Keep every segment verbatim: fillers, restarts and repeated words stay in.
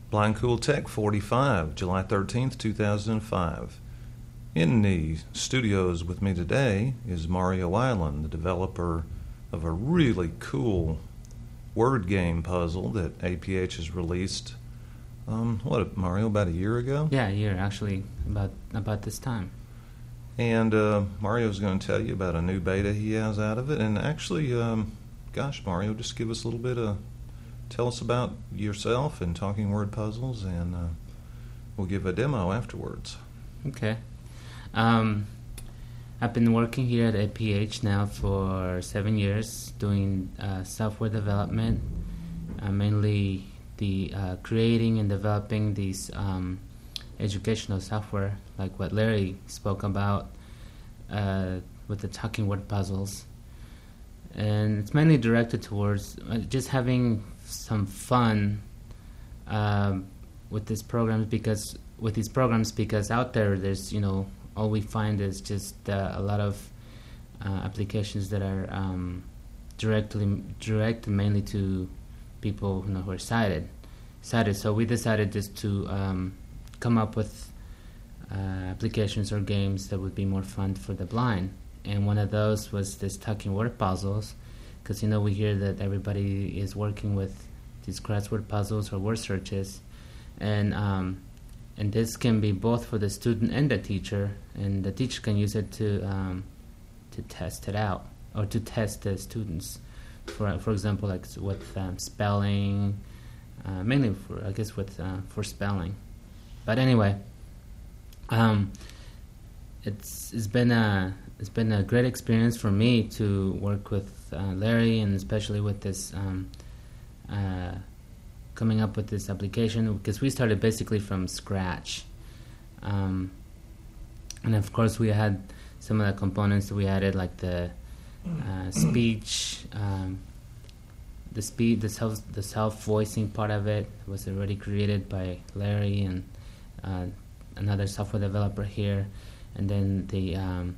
Blind Cool Tech forty-five, July thirteenth, two thousand five. In the studios with me today is Mario Island, the developer of a really cool word game puzzle that A P H has released, um, what, Mario, about a year ago? Yeah, a year, actually, about about this time. And uh, Mario's going to tell you about a new beta he has out of it. And actually, um, gosh, Mario, just give us a little bit of, tell us about yourself and Talking Word Puzzles, and uh, we'll give a demo afterwards. Okay. Um, I've been working here at A P H now for seven years, doing uh, software development, uh, mainly the uh, creating and developing these um, educational software, like what Larry spoke about uh, with the Talking Word Puzzles. And it's mainly directed towards uh, just having some fun um, with these programs, because with these programs because out there, there's, you know, all we find is just uh, a lot of uh, applications that are um, directly directed mainly to people, you know, who are sighted. Sighted. So we decided just to um, come up with uh, applications or games that would be more fun for the blind. And one of those was this Talking Word Puzzles, because, you know, we hear that everybody is working with these crossword puzzles or word searches, and um, and this can be both for the student and the teacher, and the teacher can use it to um, to test it out, or to test the students. For for example, like with um, spelling, uh, mainly for I guess with uh, for spelling. But anyway, um, it's it's been a it's been a great experience for me to work with uh, Larry, and especially with this. Um, uh, coming up with this application, because we started basically from scratch. Um, and of course we had some of the components that we added, like the uh, speech, um, the speed, the self, the self-voicing part of it was already created by Larry and uh, another software developer here, and then the um,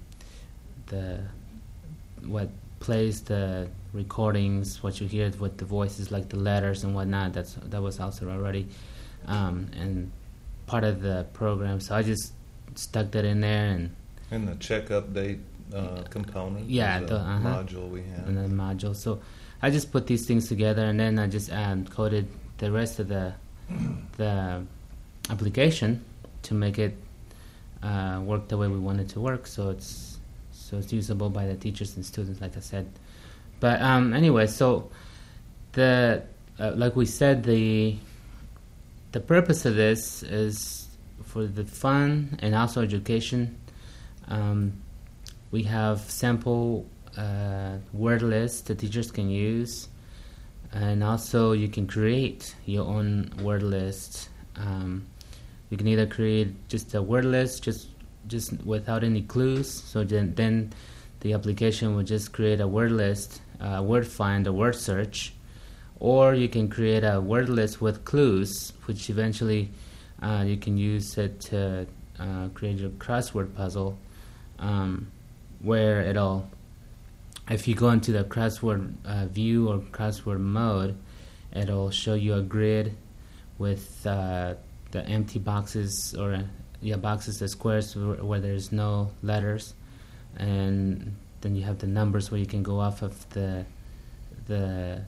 the what plays the recordings, what you hear with the voices, like the letters and whatnot, that's that was also already um, and part of the program. So I just stuck that in there, and and the check update uh, component, yeah, the uh-huh. module we have, and the module. So I just put these things together, and then I just um, coded the rest of the the application to make it uh, work the way we want it to work. So it's so it's usable by the teachers and students, like I said. But um, anyway, so the uh, like we said, the the purpose of this is for the fun and also education. Um, we have sample uh, word lists the teachers can use, and also you can create your own word list. Um, you can either create just a word list, just just without any clues. So then, then the application will just create a word list, a word find, a word search, or you can create a word list with clues, which eventually uh, you can use it to uh, create your crossword puzzle, um, where it'll, if you go into the crossword uh, view or crossword mode, it'll show you a grid with uh, the empty boxes, or uh, yeah, boxes, the squares where, where there's no letters, and then you have the numbers where you can go off of the the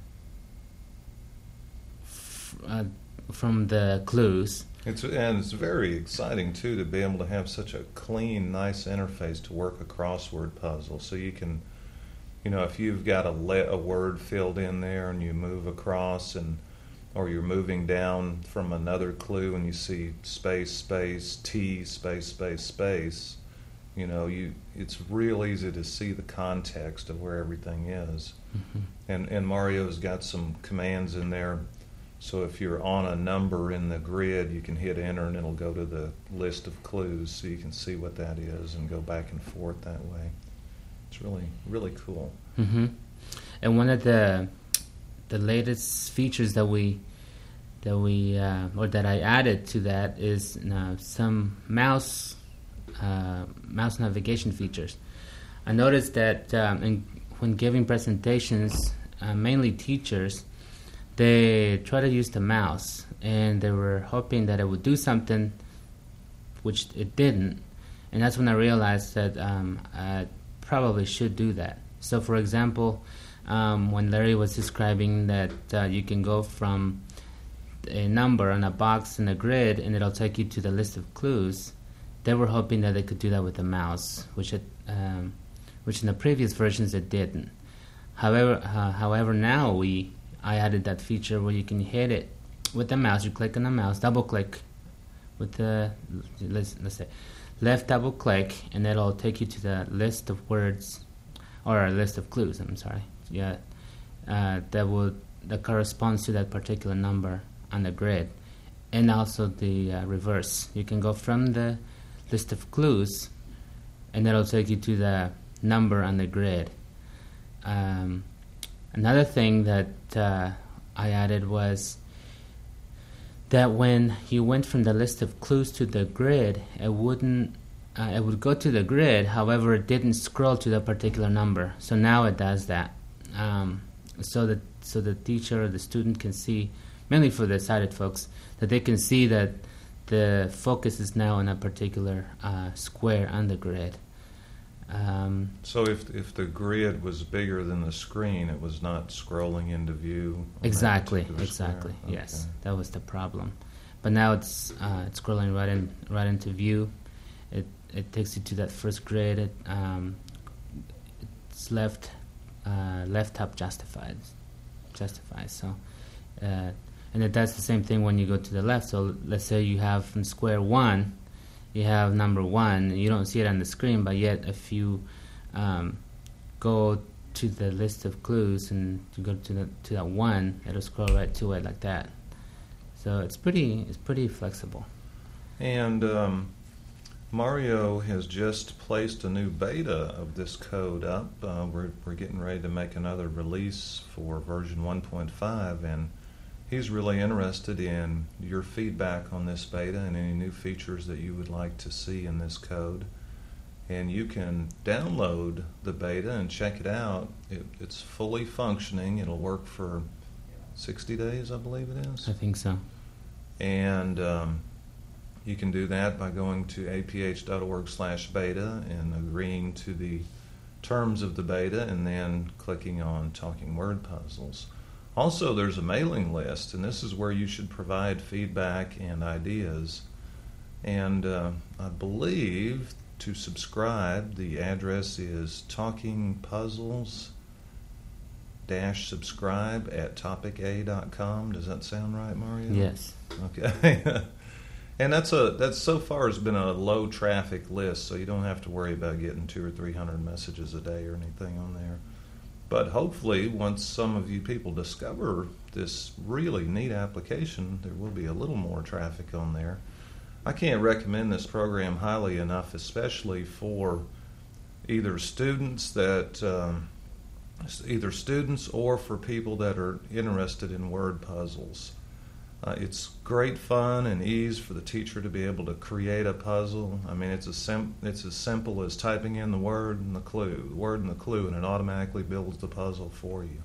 f- uh, from the clues. It's and it's very exciting too to be able to have such a clean, nice interface to work a crossword puzzle. So you can, you know, if you've got a le- a word filled in there and you move across, and or you're moving down from another clue and you see space, space, T, space, space, space, you know, you it's real easy to see the context of where everything is. Mm-hmm. And and Mario's got some commands in there, so if you're on a number in the grid, you can hit enter and it'll go to the list of clues, so you can see what that is and go back and forth that way. It's really, really cool. Mm-hmm. And one of the the latest features that we that we uh, or that I added to that is uh, some mouse uh, mouse navigation features. I noticed that um, in, when giving presentations, uh, mainly teachers, they tried to use the mouse, and they were hoping that it would do something, which it didn't. And that's when I realized that um, I probably should do that. So, for example, um, when Larry was describing that uh, you can go from a number on a box in a grid and it'll take you to the list of clues, they were hoping that they could do that with a mouse, which it, um, which in the previous versions it didn't. However, uh, however, now we I added that feature where you can hit it with the mouse. You click on the mouse, double click with the let's, let's say left double click, and it'll take you to the list of words or a list of clues. I'm sorry, yeah, uh, that will that corresponds to that particular number on the grid, and also the uh, reverse. You can go from the list of clues, and that'll take you to the number on the grid. Um, another thing that uh, I added was that when you went from the list of clues to the grid, it wouldn't. Uh, it would go to the grid. However, it didn't scroll to the particular number. So now it does that, um, so that so the teacher or the student can see, mainly for the sighted folks, that they can see that the focus is now on a particular uh, square on the grid. Um, so if if the grid was bigger than the screen, it was not scrolling into view. Exactly, exactly. Okay. Yes, that was the problem. But now it's uh, it's scrolling right in right into view. It it takes you to that first grid. It, um, it's left uh, left top justified justifies. So uh, and it does the same thing when you go to the left. So let's say you have from square one. You have number one. You don't see it on the screen, but yet if you um, go to the list of clues and you go to the, to that one, it'll scroll right to it like that. So it's pretty it's pretty flexible. And um, Mario has just placed a new beta of this code up. Uh, we're we're getting ready to make another release for version one point five, and he's really interested in your feedback on this beta and any new features that you would like to see in this code. And you can download the beta and check it out. It, it's fully functioning. It'll work for sixty days, I believe it is. I think so. And um, you can do that by going to a p h dot org slash beta and agreeing to the terms of the beta and then clicking on Talking Word Puzzles. Also, there's a mailing list, and this is where you should provide feedback and ideas. And uh, I believe to subscribe, the address is talkingpuzzles dash subscribe at topic a dot com. Does that sound right, Mario? Yes. Okay. And that's a that's so far has been a low traffic list, so you don't have to worry about getting two or three hundred messages a day or anything on there. But hopefully, once some of you people discover this really neat application, there will be a little more traffic on there. I can't recommend this program highly enough, especially for either students that, um, either students or for people that are interested in word puzzles. Uh, it's great fun and ease for the teacher to be able to create a puzzle. I mean, it's, a sim- it's as simple as typing in the word and the clue, the word and the clue, and it automatically builds the puzzle for you.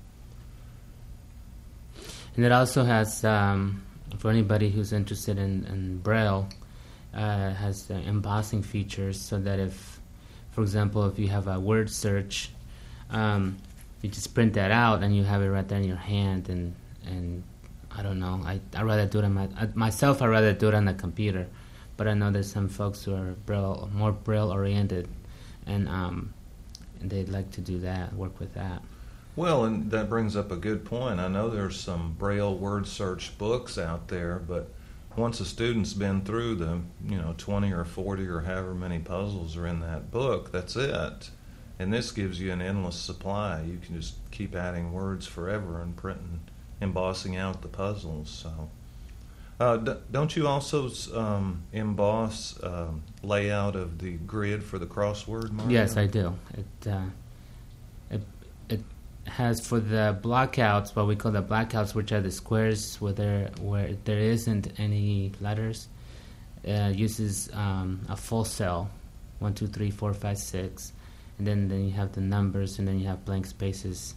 And it also has, um, for anybody who's interested in, in Braille, uh, has the embossing features so that if, for example, if you have a word search, um, you just print that out and you have it right there in your hand and and I don't know. I I rather do it on my I, myself. I rather do it on the computer, but I know there's some folks who are braille, more braille oriented, and um, and they'd like to do that, work with that. Well, and that brings up a good point. I know there's some braille word search books out there, but once a student's been through the you know twenty or forty or however many puzzles are in that book, that's it. And this gives you an endless supply. You can just keep adding words forever and printing. Embossing out the puzzles. So, uh, d- don't you also um, emboss uh, layout of the grid for the crossword, Mario? Yes, I do. It uh, it it has for the blockouts what we call the blackouts, which are the squares where there where there isn't any letters. Uh, uses um, a full cell, one, two, three, four, five, six, and then then you have the numbers, and then you have blank spaces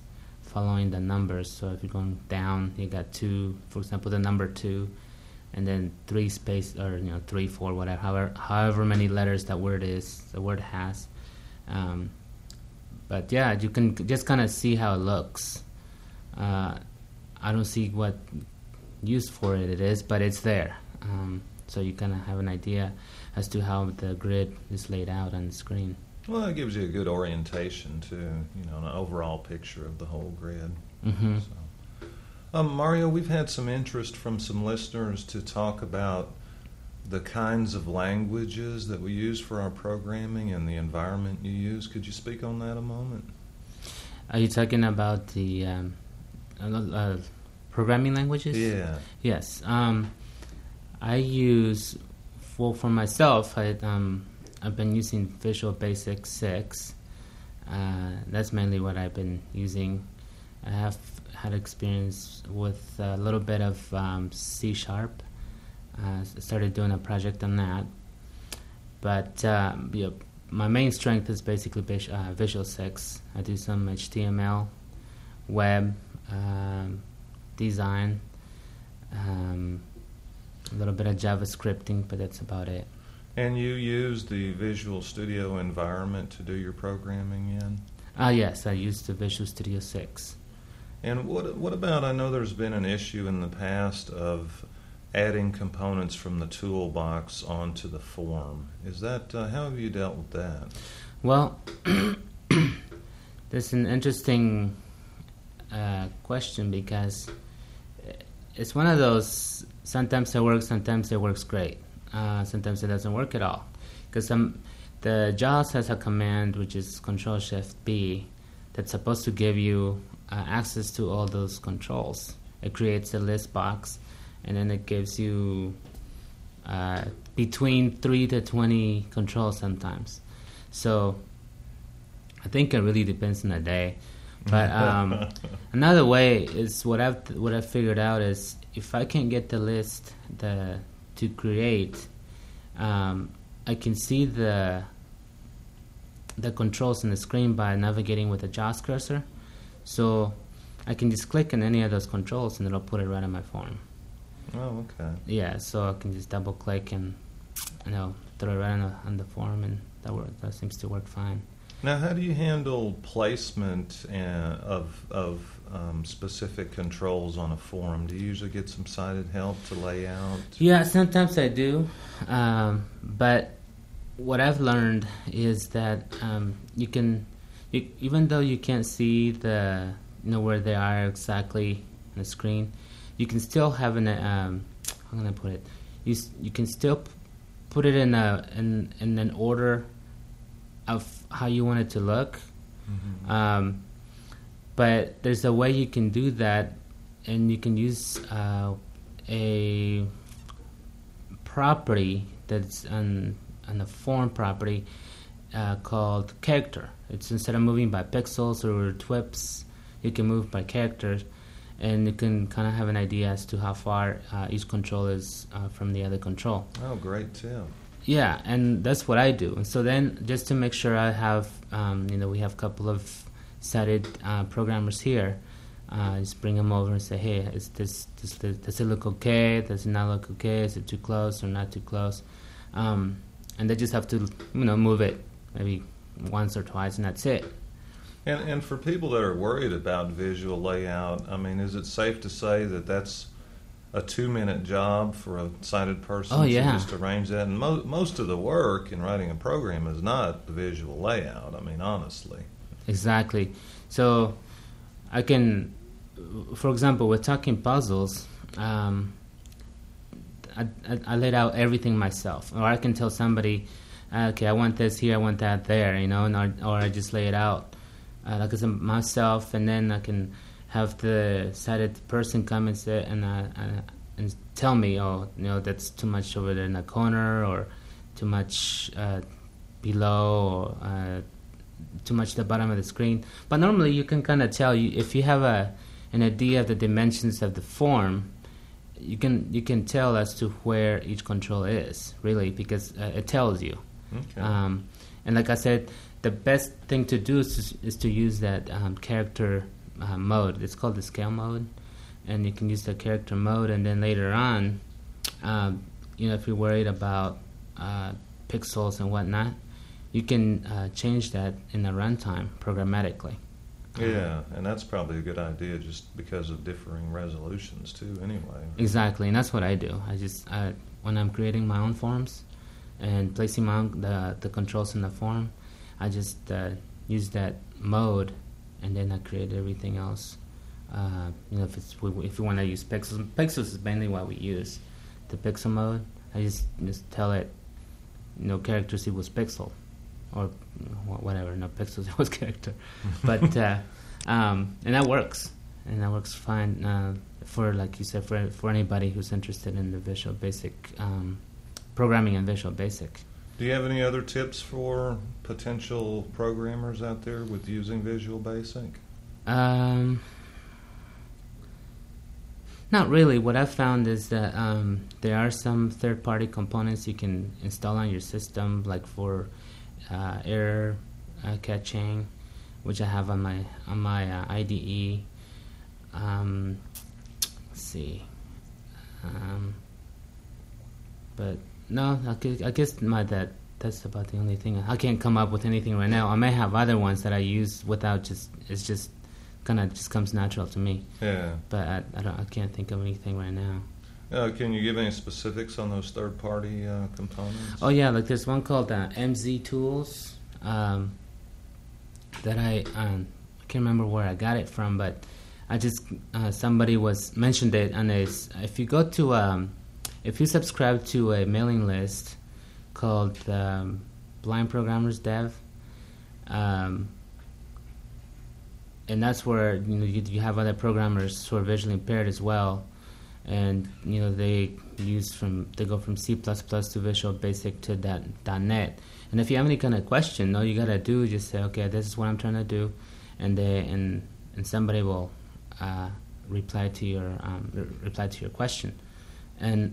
following the numbers. So if you're going down, you got two, for example, the number two, and then three space, or you know, three, four, whatever, however, however many letters that word is, the word has. Um, but yeah, you can just kind of see how it looks. Uh, I don't see what use for it it is, but it's there. Um, so you kind of have an idea as to how the grid is laid out on the screen. Well, it gives you a good orientation too, you know, an overall picture of the whole grid. Mm-hmm. So. Um, Mario, we've had some interest from some listeners to talk about the kinds of languages that we use for our programming and the environment you use. Could you speak on that a moment? Are you talking about the um, uh, uh, programming languages? Yeah. Yes. Um, I use, for for myself, I, um, I've been using Visual Basic six. Uh, that's mainly what I've been using. I have had experience with a little bit of um, C Sharp. Uh, started doing a project on that. But uh, you know, my main strength is basically vis- uh, Visual six. I do some H T M L, web, um, design, um, a little bit of JavaScripting, but that's about it. And you use the Visual Studio environment to do your programming in? Ah, uh, yes, I use the Visual Studio six. And what what about, I know there's been an issue in the past of adding components from the toolbox onto the form. Is that, uh, how have you dealt with that? Well, that's an interesting uh, question, because it's one of those, sometimes it works, sometimes it works great. Uh, sometimes it doesn't work at all. Because some the JAWS has a command which is Control Shift B that's supposed to give you uh, access to all those controls. It creates a list box, and then it gives you uh, between three to twenty controls sometimes. So I think it really depends on the day. But um, another way is what I've what I've figured out is, if I can get the list the to create, um, I can see the the controls on the screen by navigating with the JAWS cursor. So I can just click on any of those controls and it'll put it right on my form. Oh, okay. Yeah, so I can just double click and, you know, throw it right on the, on the form, and that work, that seems to work fine. Now, how do you handle placement uh, of of um, specific controls on a form? Do you usually get some sighted help to lay out? Yeah, sometimes I do, um, but what I've learned is that um, you can, you, even though you can't see the, you know, where they are exactly on the screen, you can still have an, um, how can I put it? You you can still p- put it in a in in an order of how you want it to look. Mm-hmm. Um, but there's a way you can do that, and you can use uh, a property that's on on the form property uh, called character. It's, instead of moving by pixels or twips, you can move by characters, and you can kind of have an idea as to how far uh, each control is uh, from the other control. Oh, great tip. Yeah, and that's what I do. And so then, just to make sure I have, um, you know, we have a couple of sighted uh, programmers here, uh, just bring them over and say, hey, is this, this, this, does it look okay? Does it not look okay? Is it too close or not too close? Um, and they just have to, you know, move it maybe once or twice, and that's it. And and for people that are worried about visual layout, I mean, is it safe to say that that's a two-minute job for a sighted person oh, to yeah. just arrange that? And mo- most of the work in writing a program is not the visual layout, I mean, honestly. Exactly. So I can, for example, with talking puzzles, um, I, I, I laid out everything myself. Or I can tell somebody, okay, I want this here, I want that there, you know, and or, or I just lay it out uh, like as myself, and then I can have the sighted person come and sit and uh, uh, and tell me, oh, you know, that's too much over there in the corner, or too much uh, below, or uh, too much at the bottom of the screen. But normally you can kind of tell, you if you have a an idea of the dimensions of the form, you can you can tell as to where each control is, really, because uh, it tells you. Okay. Um, and like I said, the best thing to do is to, is to use that um, character uh, mode. It's called the scale mode, and you can use the character mode. And then later on, um, you know, if you're worried about uh, pixels and whatnot, you can uh, change that in the runtime programmatically. Yeah, and that's probably a good idea just because of differing resolutions too anyway. Exactly, and that's what I do. I just, I, when I'm creating my own forms and placing my own, the, the controls in the form, I just uh, use that mode, and then I create everything else. Uh, you know, if it's if you want to use pixels, pixels is mainly what we use. The pixel mode, I just just tell it, you know, characters equals pixel, or whatever. No, pixels equals character, but uh, um, and that works, and that works fine uh, for, like you said, for for anybody who's interested in the Visual Basic um, programming and Visual Basic. Do you have any other tips for potential programmers out there with using Visual Basic? Um, not really. What I've found is that um, there are some third-party components you can install on your system, like for uh, error uh, catching, which I have on my on my uh, I D E. Um, let's see, um, but no, I, could, I guess my that that's about the only thing. I can't come up with anything right now. I may have other ones that I use without just it's just kind of just comes natural to me. Yeah, but I, I don't I can't think of anything right now. Uh, can you give any specifics on those third-party uh, components? Oh yeah, like there's one called uh, M Z Tools um, that I um, I can't remember where I got it from, but I just uh, somebody was mentioned it, and it's, if you go to um, if you subscribe to a mailing list called um, Blind Programmers Dev, um, and that's where you know you, you have other programmers who are visually impaired as well. And you know they use from they go from C plus plus to Visual Basic to dot, .NET. And if you have any kind of question, all you gotta do is just say, okay, this is what I'm trying to do, and they and and somebody will uh, reply to your um, re- reply to your question. And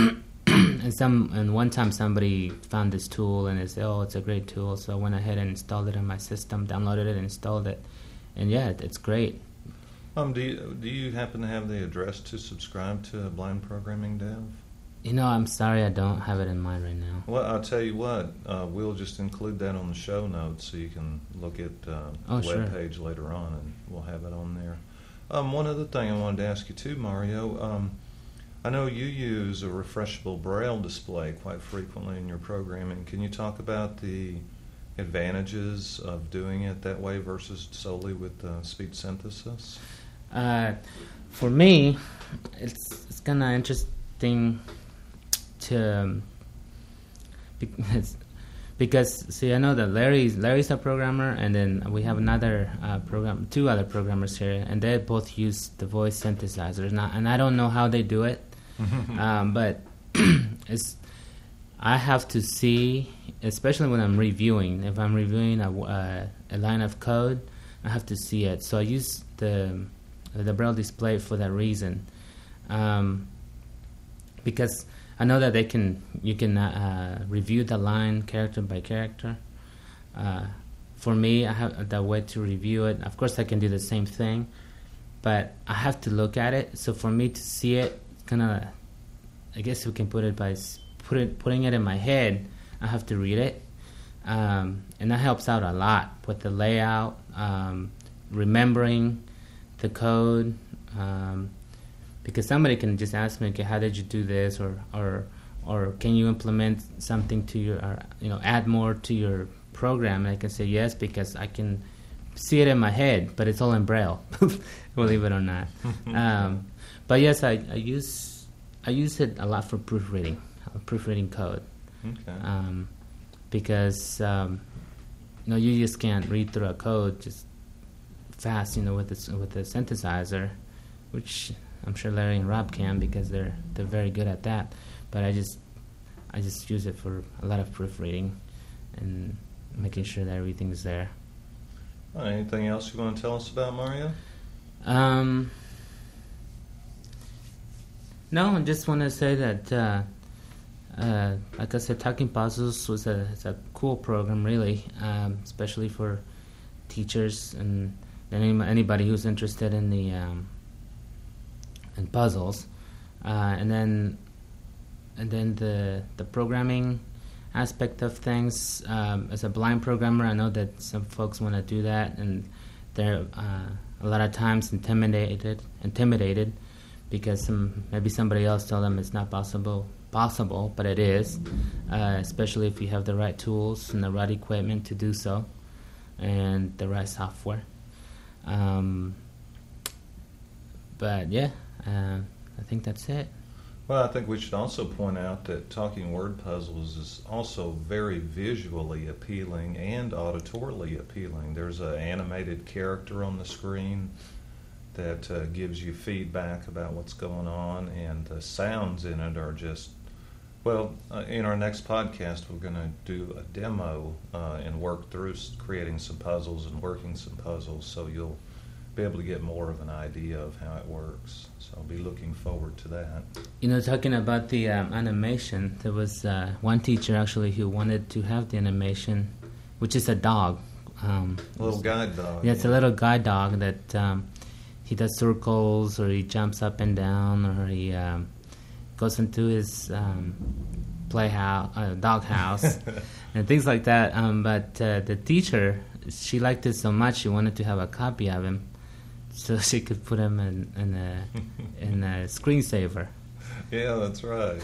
and some and one time somebody found this tool and they said, oh, it's a great tool. So I went ahead and installed it in my system, downloaded it, and installed it, and yeah, it, it's great. Um, do you, do you happen to have the address to subscribe to Blind Programming Dev? You know, I'm sorry I don't have it in mind right now. Well, I'll tell you what, uh, we'll just include that on the show notes so you can look at uh, oh, the sure. webpage later on, and we'll have it on there. Um, one other thing I wanted to ask you too, Mario. Um, I know you use a refreshable Braille display quite frequently in your programming. Can you talk about the advantages of doing it that way versus solely with uh, speech synthesis? Uh, for me, it's it's kind of interesting to um, because, because see, I know that Larry's Larry's a programmer, and then we have another uh, program, two other programmers here, and they both use the voice synthesizer. And I, and I don't know how they do it, um, but it's I have to see, especially when I'm reviewing. If I'm reviewing a uh, a line of code, I have to see it. So I use the the Braille display for that reason, um, because I know that they can you can uh, review the line character by character. Uh, for me, I have the way to review it. Of course, I can do the same thing, but I have to look at it. So for me to see it, kind of, I guess we can put it by put it putting it in my head. I have to read it, um, and that helps out a lot with the layout, um, remembering the code, um, because somebody can just ask me, okay, how did you do this, or or or can you implement something to your, or, you know, add more to your program? And I can say yes, because I can see it in my head, but it's all in Braille, believe it or not. um, but yes, I, I use I use it a lot for proofreading, uh, proofreading code, Okay. um, because um, you know you just can't read through a code just fast, you know, with the with the synthesizer, which I'm sure Larry and Rob can because they're they're very good at that. But I just I just use it for a lot of proofreading and making sure that everything's there. Uh, anything else you want to tell us about, Mario? Um, no, I just want to say that, uh, uh, like I said, Talking Puzzles was a it's a cool program, really, um, especially for teachers and any, anybody who's interested in the um, in puzzles, uh, and then and then the the programming aspect of things. Um, as a blind programmer, I know that some folks want to do that, and they're uh, a lot of times intimidated intimidated because some maybe somebody else told them it's not possible. Possible, but it is, uh, especially if you have the right tools and the right equipment to do so, and the right software. Um, but yeah, uh, I think that's it. Well, I think we should also point out that Talking Word Puzzles is also very visually appealing and auditorily appealing. There's an animated character on the screen that uh, gives you feedback about what's going on, and the sounds in it are just, well, uh, in our next podcast, we're going to do a demo uh, and work through creating some puzzles and working some puzzles, so you'll be able to get more of an idea of how it works. So I'll be looking forward to that. You know, talking about the um, animation, there was uh, one teacher actually who wanted to have the animation, which is a dog. Um, a little guide dog. Yeah, it's yeah. a little guide dog that um, he does circles, or he jumps up and down, or he um, goes into his um, playhouse, uh, dog house, and things like that. Um, but uh, the teacher, she liked it so much, she wanted to have a copy of him, so she could put him in, in a in a screensaver. Yeah, that's right.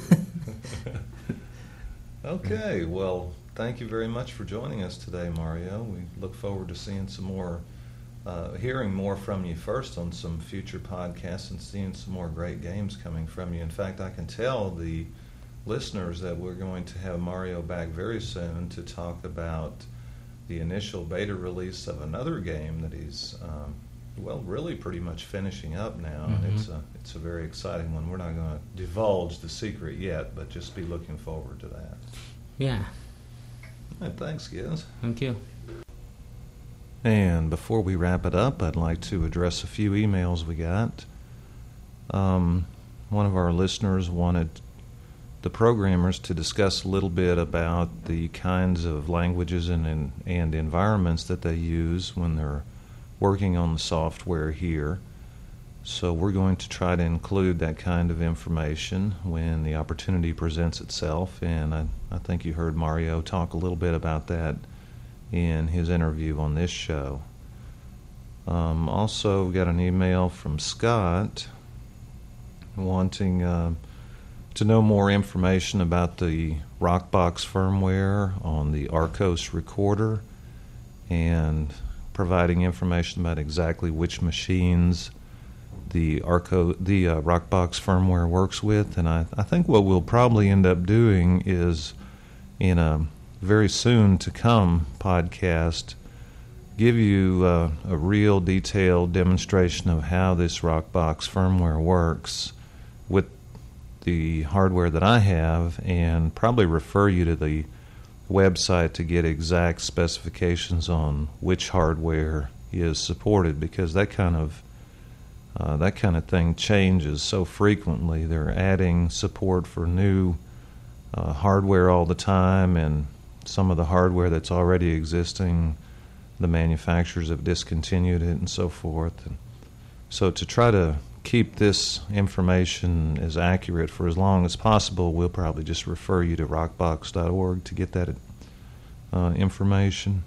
Okay, well, thank you very much for joining us today, Mario. We look forward to seeing some more, uh, hearing more from you first on some future podcasts, and seeing some more great games coming from you. In fact, I can tell the listeners that we're going to have Mario back very soon to talk about the initial beta release of another game that he's, um, well, really pretty much finishing up now. Mm-hmm. And it's a, it's a very exciting one. We're not going to divulge the secret yet, but just be looking forward to that. Yeah. All right, thanks, Giz. Thank you. And before we wrap it up, I'd like to address a few emails we got. Um, one of our listeners wanted the programmers to discuss a little bit about the kinds of languages and, and, and environments that they use when they're working on the software here. So we're going to try to include that kind of information when the opportunity presents itself, and I, I think you heard Mario talk a little bit about that in his interview on this show. Um, also, we got an email from Scott wanting uh, to know more information about the Rockbox firmware on the Arcos recorder, and providing information about exactly which machines the Arco, the uh, Rockbox firmware works with. And I, I think what we'll probably end up doing is, in a very soon to come podcast, give you uh, a real detailed demonstration of how this Rockbox firmware works with the hardware that I have, and probably refer you to the website to get exact specifications on which hardware is supported, because that kind of uh, that kind of thing changes so frequently. They're adding support for new uh, hardware all the time, and some of the hardware that's already existing, the manufacturers have discontinued it and so forth. And so to try to keep this information as accurate for as long as possible, we'll probably just refer you to rockbox dot org to get that uh, information.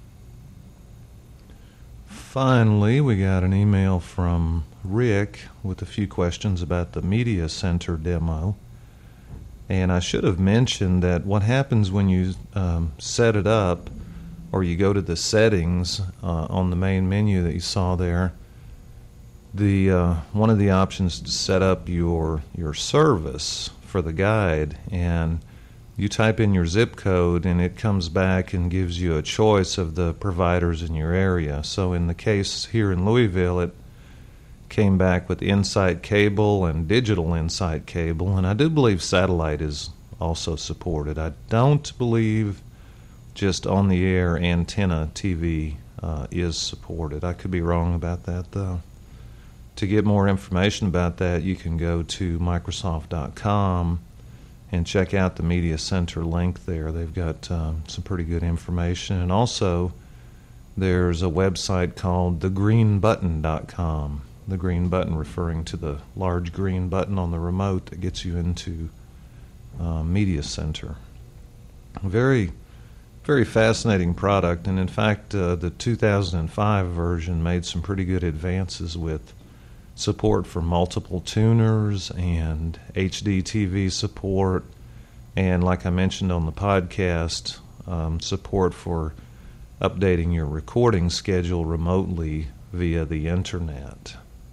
Finally, we got an email from Rick with a few questions about the Media Center demo. And I should have mentioned that what happens when you um, set it up, or you go to the settings uh, on the main menu that you saw there, the uh, one of the options to set up your your service for the guide, and you type in your zip code and it comes back and gives you a choice of the providers in your area. So in the case here in Louisville, it came back with Insight Cable and Digital Insight Cable, and I do believe satellite is also supported. I don't believe just on the air antenna T V uh, is supported. I could be wrong about that though. To get more information about that, you can go to Microsoft dot com and check out the Media Center link there. They've got um, some pretty good information. And also, there's a website called the green button dot com. The green button referring to the large green button on the remote that gets you into uh, Media Center. Very, very fascinating product, and in fact, uh, the two thousand five version made some pretty good advances with support for multiple tuners and H D T V support, and like I mentioned on the podcast, um, support for updating your recording schedule remotely via the internet.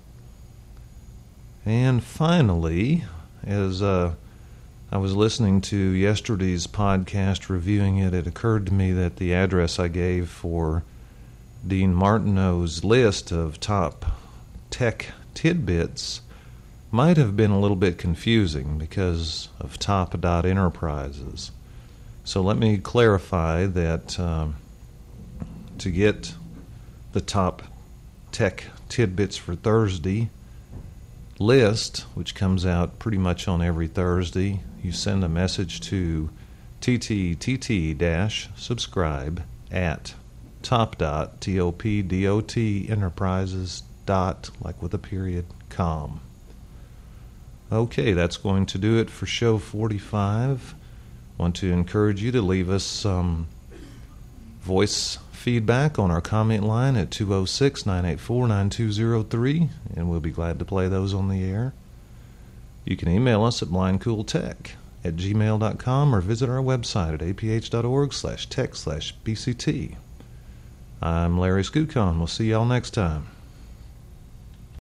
And finally, as uh, I was listening to yesterday's podcast, reviewing it, it occurred to me that the address I gave for Dean Martineau's list of top tech tidbits might have been a little bit confusing because of top dot enterprises. So let me clarify that um, to get the top tech tidbits for Thursday list, which comes out pretty much on every Thursday, you send a message to tttt-subscribe at topdot, T O P D O T, enterprises dot, like with a period, com. Okay, that's going to do it for show forty-five. Want to encourage you to leave us some voice feedback on our comment line at two oh six, nine eight four, nine two oh three, and we'll be glad to play those on the air. You can email us at blindcooltech at gmail dot com or visit our website at aph.org slash tech slash BCT. I'm Larry Skukon. We'll see y'all next time.